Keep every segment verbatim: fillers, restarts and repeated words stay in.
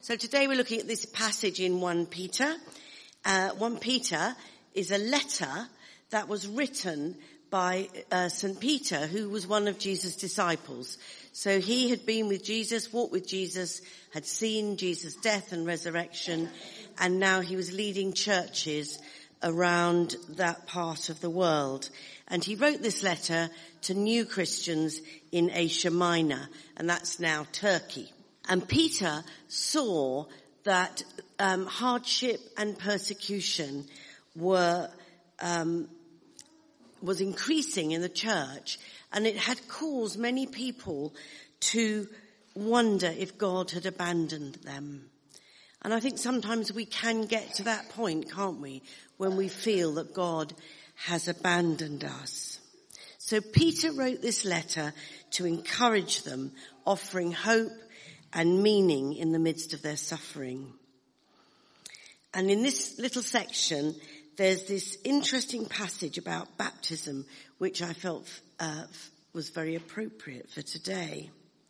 So today we're looking at this passage in First Peter. Uh, First Peter is a letter that was written by uh, Saint Peter, who was one of Jesus' disciples. So he had been with Jesus, walked with Jesus, had seen Jesus' death and resurrection, and now he was leading churches around that part of the world. And he wrote this letter to new Christians in Asia Minor, and that's now Turkey. And Peter saw that um, hardship and persecution were um, was increasing in the church, and it had caused many people to wonder if God had abandoned them. And I think sometimes we can get to that point, can't we, when we feel that God has abandoned us. So Peter wrote this letter to encourage them, offering hope and meaning in the midst of their suffering. And in this little section, there's this interesting passage about baptism, which I felt uh, was very appropriate for today.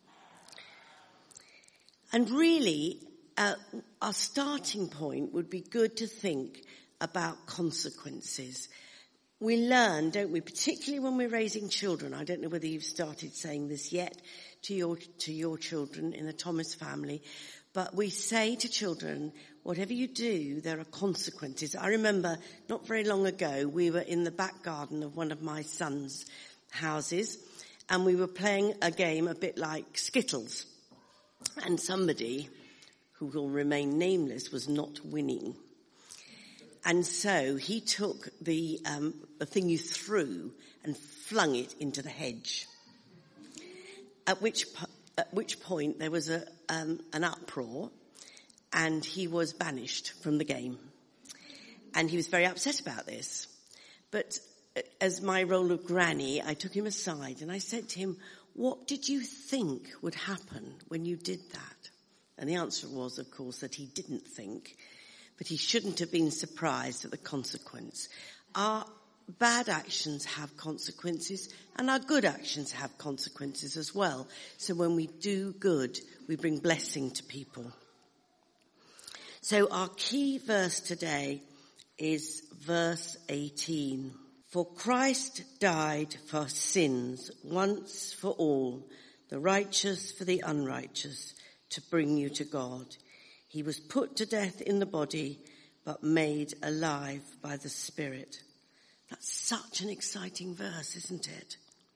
And really, uh, our starting point would be good to think about consequences. We learn, don't we, particularly when we're raising children. I don't know whether you've started saying this yet to your to your children in the Thomas family, but we say to children, whatever you do, there are consequences. I remember not very long ago, we were in the back garden of one of my son's houses, and we were playing a game a bit like Skittles, and somebody, who will remain nameless, was not winning. And so he took the, um, the thing you threw and flung it into the hedge. At which, at which point there was a, um, an uproar, and he was banished from the game. And he was very upset about this. But as my role of granny, I took him aside and I said to him, what did you think would happen when you did that? And the answer was, of course, that he didn't think. But he shouldn't have been surprised at the consequence. Our bad actions have consequences, and our good actions have consequences as well. So when we do good, we bring blessing to people. So our key verse today is verse eighteen. For Christ died for sins once for all, the righteous for the unrighteous, to bring you to God. He was put to death in the body, but made alive by the Spirit. That's such an exciting verse, isn't it?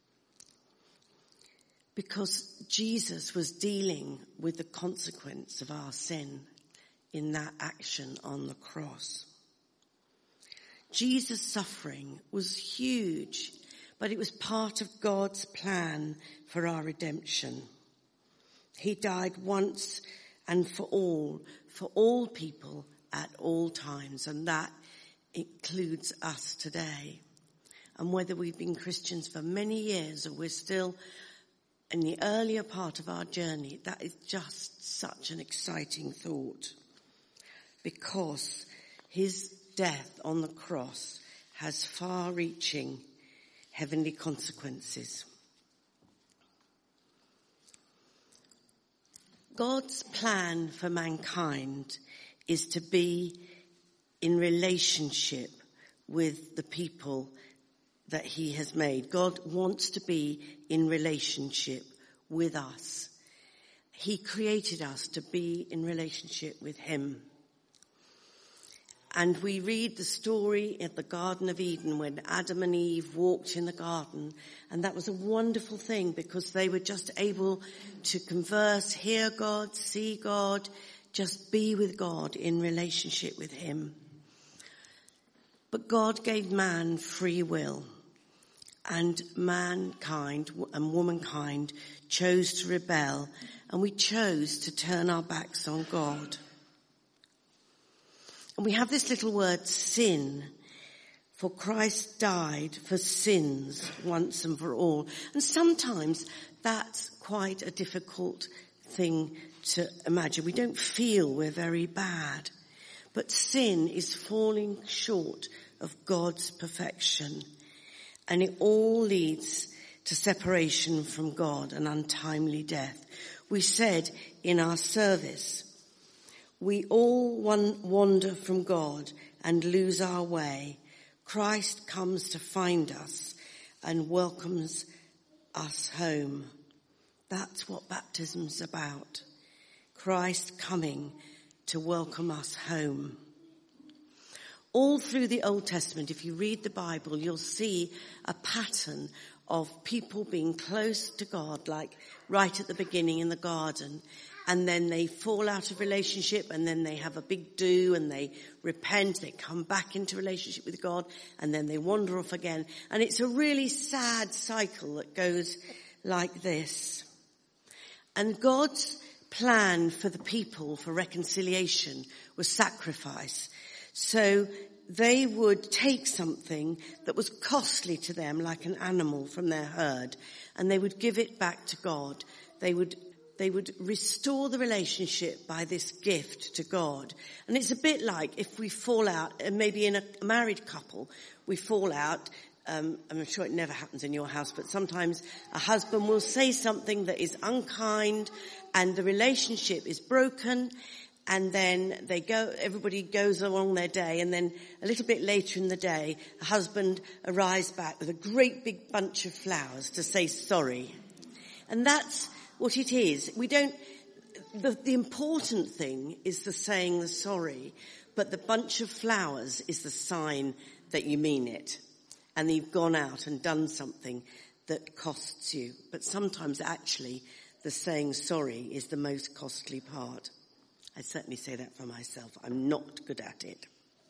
Because Jesus was dealing with the consequence of our sin in that action on the cross. Jesus' suffering was huge, but it was part of God's plan for our redemption. He died once and for all, for all people at all times, and that includes us today. And whether we've been Christians for many years or we're still in the earlier part of our journey, that is just such an exciting thought, because his death on the cross has far-reaching heavenly consequences. God's plan for mankind is to be in relationship with the people that he has made. God wants to be in relationship with us. He created us to be in relationship with him. And we read the story at the Garden of Eden when Adam and Eve walked in the garden. And that was a wonderful thing, because they were just able to converse, hear God, see God, just be with God in relationship with him. But God gave man free will. And mankind and womankind chose to rebel. And we chose to turn our backs on God. And we have this little word, sin. For Christ died for sins once and for all. And sometimes that's quite a difficult thing to imagine. We don't feel we're very bad. But sin is falling short of God's perfection. And it all leads to separation from God and untimely death. We said in our service We all wander from God and lose our way. Christ comes to find us and welcomes us home. That's what baptism's about. Christ coming to welcome us home. All through the Old Testament, if you read the Bible, you'll see a pattern of people being close to God, like right at the beginning in the garden. And then they fall out of relationship, and then they have a big do, and they repent, they come back into relationship with God, and then they wander off again. And it's a really sad cycle that goes like this. And God's plan for the people for reconciliation was sacrifice. So they would take something that was costly to them, like an animal from their herd, and they would give it back to God. They would They would restore the relationship by this gift to God. And it's a bit like if we fall out, and maybe in a married couple, we fall out. Um, I'm sure it never happens in your house, but sometimes a husband will say something that is unkind and the relationship is broken, and then they go, everybody goes along their day, and then a little bit later in the day, a husband arrives back with a great big bunch of flowers to say sorry. And that's what it is. We don't, the, the important thing is the saying the sorry, but the bunch of flowers is the sign that you mean it, and you've gone out and done something that costs you. But sometimes actually the saying sorry is the most costly part. I certainly say that for myself. I'm not good at it.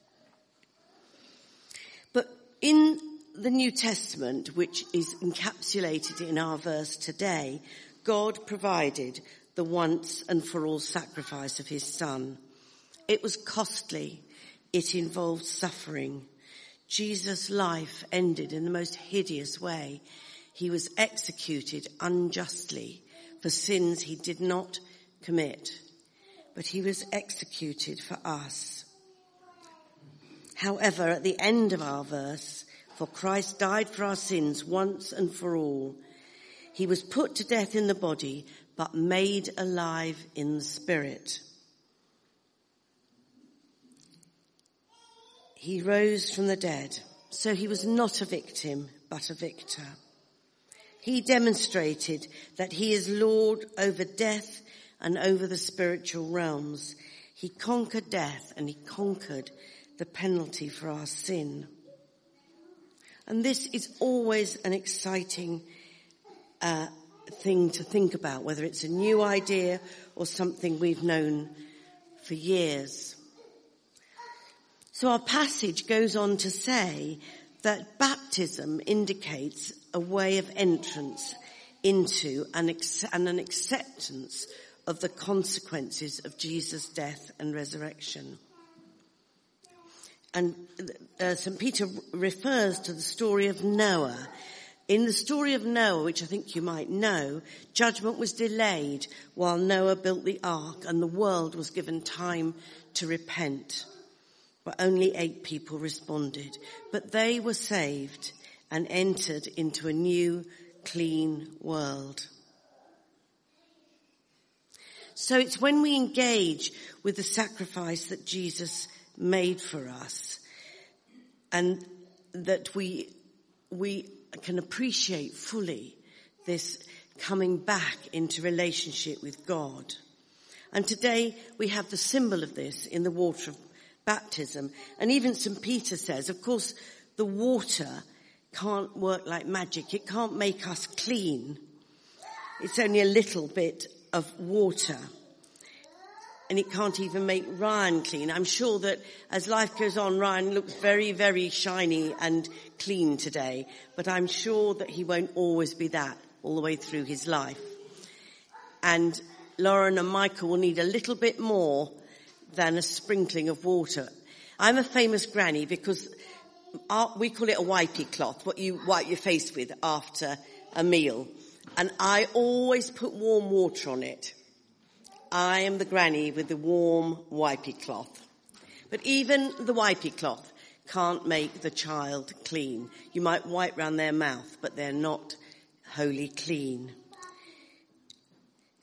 But in the New Testament, which is encapsulated in our verse today, God provided the once and for all sacrifice of his Son. It was costly. It involved suffering. Jesus' life ended in the most hideous way. He was executed unjustly for sins he did not commit, but he was executed for us. However, at the end of our verse, for Christ died for our sins once and for all. He was put to death in the body, but made alive in the spirit. He rose from the dead, so he was not a victim, but a victor. He demonstrated that he is Lord over death and over the spiritual realms. He conquered death, and he conquered the penalty for our sin. And this is always an exciting Uh, thing to think about, whether it's a new idea or something we've known for years. So our passage goes on to say that baptism indicates a way of entrance into an ex- and an acceptance of the consequences of Jesus' death and resurrection. And uh, Saint Peter refers to the story of Noah. In the story of Noah, which I think you might know, judgment was delayed while Noah built the ark, and the world was given time to repent. But only eight people responded. But they were saved and entered into a new, clean world. So it's when we engage with the sacrifice that Jesus made for us, and that we we can appreciate fully this coming back into relationship with God. And today we have the symbol of this in the water of baptism. And even Saint Peter says, of course, the water can't work like magic. It can't make us clean. It's only a little bit of water. And it can't even make Ryan clean. I'm sure that as life goes on, Ryan looks very, very shiny and clean today. But I'm sure that he won't always be that all the way through his life. And Lauren and Michael will need a little bit more than a sprinkling of water. I'm a famous granny because our, we call it a wipey cloth, what you wipe your face with after a meal. And I always put warm water on it. I am the granny with the warm wipey cloth. But even the wipey cloth can't make the child clean. You might wipe round their mouth, but they're not wholly clean.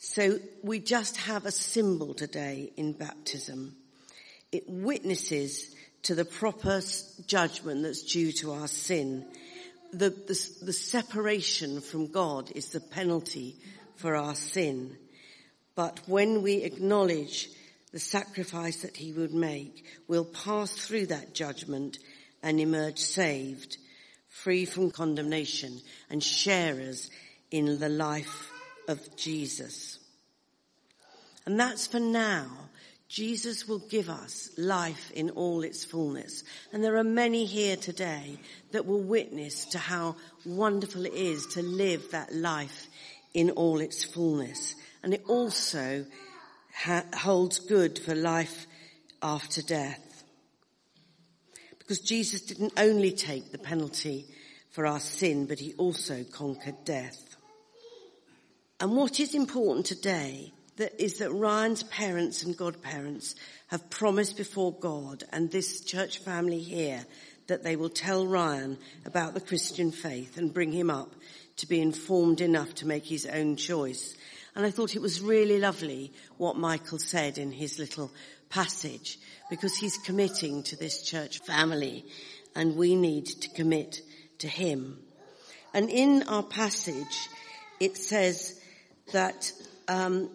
So we just have a symbol today in baptism. It witnesses to the proper judgment that's due to our sin. The, the, the separation from God is the penalty for our sin. But when we acknowledge the sacrifice that he would make, we'll pass through that judgment and emerge saved, free from condemnation, and sharers in the life of Jesus. And that's for now. Jesus will give us life in all its fullness. And there are many here today that will witness to how wonderful it is to live that life in all its fullness. And it also ha- holds good for life after death. Because Jesus didn't only take the penalty for our sin, but he also conquered death. And what is important today that is that Ryan's parents and godparents have promised before God and this church family here that they will tell Ryan about the Christian faith and bring him up to be informed enough to make his own choice. And I thought it was really lovely what Michael said in his little passage, because he's committing to this church family and we need to commit to him. And in our passage, it says that um,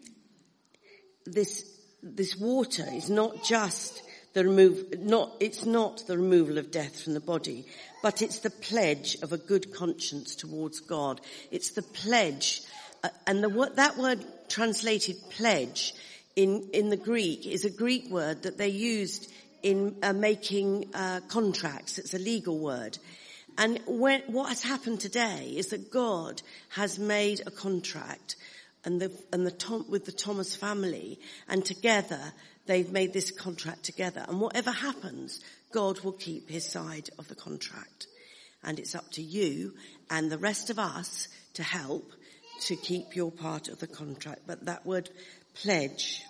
this this water is not just the remove, not it's not the removal of death from the body, but it's the pledge of a good conscience towards God. It's the pledge, uh, and the that word translated pledge in in the Greek is a Greek word that they used in uh, making uh, contracts. It's a legal word. And when, what has happened today is that God has made a contract and the, and the Tom, with the Thomas family, and together they've made this contract together. And whatever happens, God will keep his side of the contract. And it's up to you and the rest of us to help to keep your part of the contract. But that word pledge.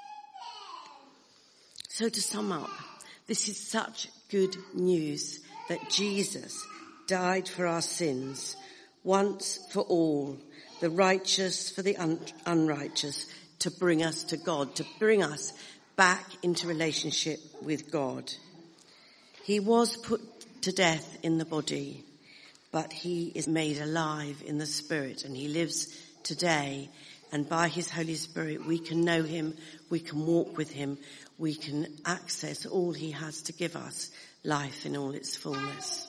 So to sum up, this is such good news that Jesus died for our sins once for all, the righteous for the un- unrighteous, to bring us to God, to bring us back into relationship with God. He was put to death in the body, but he is made alive in the spirit, and he lives today. And by his Holy Spirit, we can know him, we can walk with him, we can access all he has to give us, life in all its fullness.